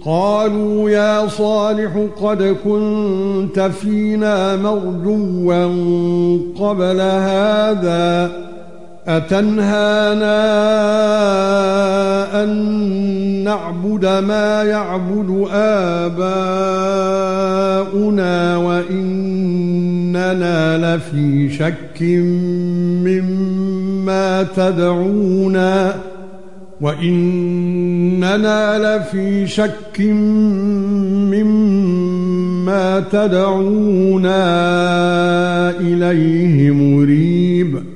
قالوا يا صالح قد كنت فينا مرجوا قبل هذا أتنهانا أن نعبد ما يعبد آباؤنا وإننا لفي شك مما تدعونا إليه مريب